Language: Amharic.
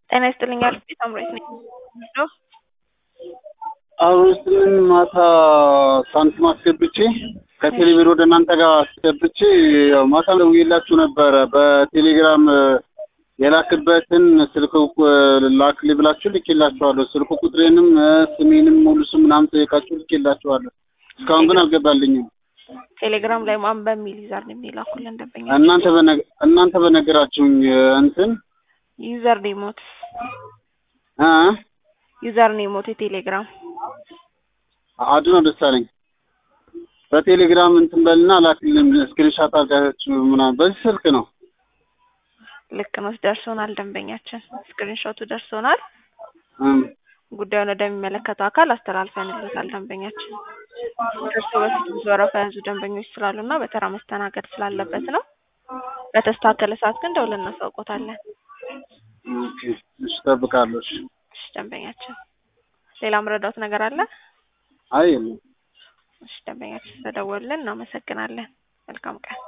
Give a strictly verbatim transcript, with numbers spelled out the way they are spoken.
ጤና ይስጥልኝ አልኩኝ ሳምራዊት ነኝ። አውስልን ማታ ሳንቲም አስገብቼ ከቴሌብር ወደ እናንተ ጋር አስገብቼ ማታ ደውዬላችሁ ነበር። በቴሌግራም የላክበትን ስልክ ላክልኝ ብላችሁ ልኬላችኋለሁ። ስልክ ቁጥሬንም ስሜንም ሙሉ ስም ምናምን ጠይቃችሁ ልኬላችኋለሁ። እስካሁን ግን አልገባልኝም። ቴሌግራም ላይ ማን በሚል ዩዘር ነው የሚላኩልን ደንበኛ? እናንተ በነገ እናንተ በነገራችሁኝ እንትን ዩዘር ኔሞት አ ዩዘር ኔሞት ቴሌግራም አድኖ ደሳለኝ በቴሌግራም እንትን በልና ላክልኝ ስክሪንሾት አድርጋችሁ ምናምን በዚህ ስልክ ነው። ልክ ነው ደርሶናል። ደንበኛችን ስክሪንሾቱ ደርሶናል። እም ጉዳዩን ወደሚመለከተው አካል አስተላልፈንልታል። ደንበኛችን ከሱ በፊት ብዙ ወረፋ ያዙ ደንበኞች ስላሉና በተራ መስተናገድ ስላለበት ነው። በተስተካከለ ሰዓት ግን ደውለን እናሳውቆታለን። ኦኬ እሺ፣ ተጠብቃለሁ። እሺ ደንበኛችን ሌላ ምረዳውት ነገር አለ? አይ እሺ፣ ደንበኛችን ስለደወልን እናመሰግናለን። መልካም ቀን።